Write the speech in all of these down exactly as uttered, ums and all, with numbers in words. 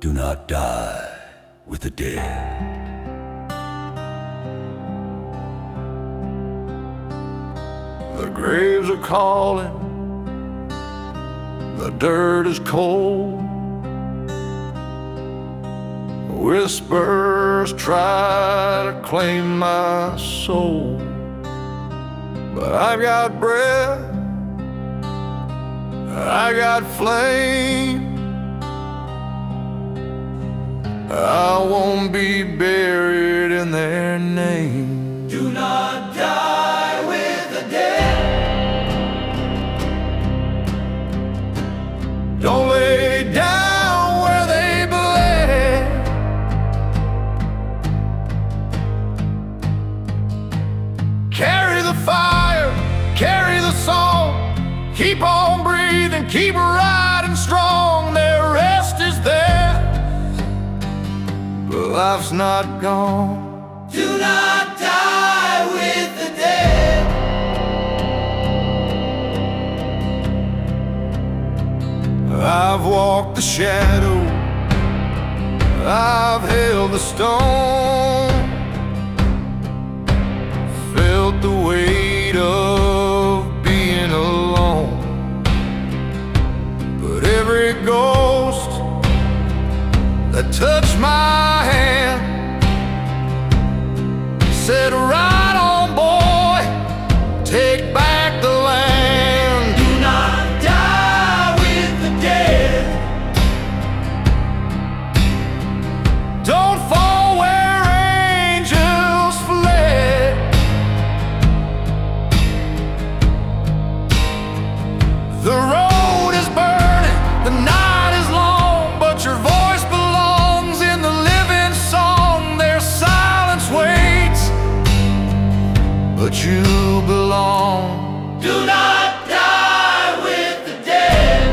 Do not die with the dead. The graves are calling, the dirt is cold. Whispers try to claim my soul, but I've got breath, I got flame. I won't be buried in their name. Do not die with the dead. Don't lay down where they bled. Carry the fire, carry the song. Keep on breathing, keep riding strong. Their rest is there, but life's not gone. Do not die with the dead. I've walked the shadow, I've held the stone, felt the weight of being alone. But every ghost that touched my hand said, "Right on, boy, take back the land." Do not die with the dead. Don't fall where angels fled. The road is burning, the night is long, but your voice belongs in the living song. Their silence waits, but you belong. Do not die with the dead.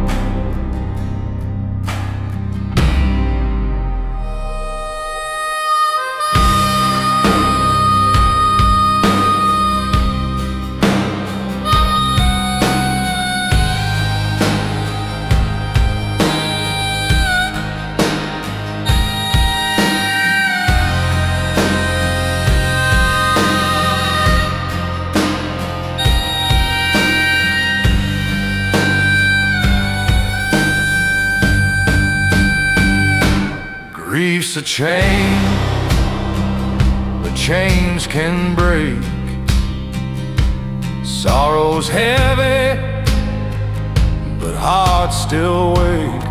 Grief's a chain, the chains can break. Sorrow's heavy, but hearts still wake.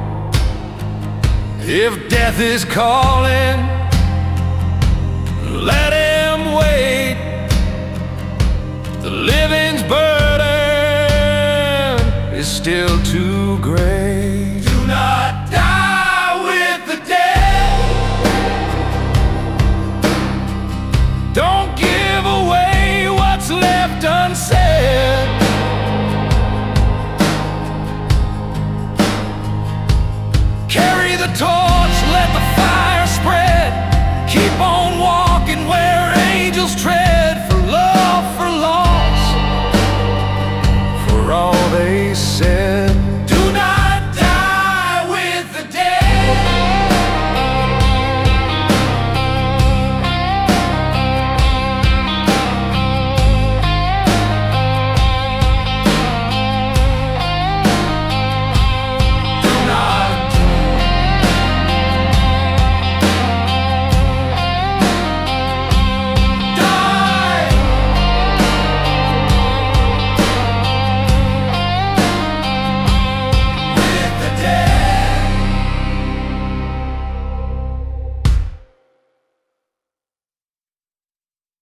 If death is calling, let him wait. The living's burden is still too great. Do not die with the dead. Don't give away what's left unsaid. Carry the torch, let the fire spread. Keep on walking where angels tread. For love, for loss, for all they said.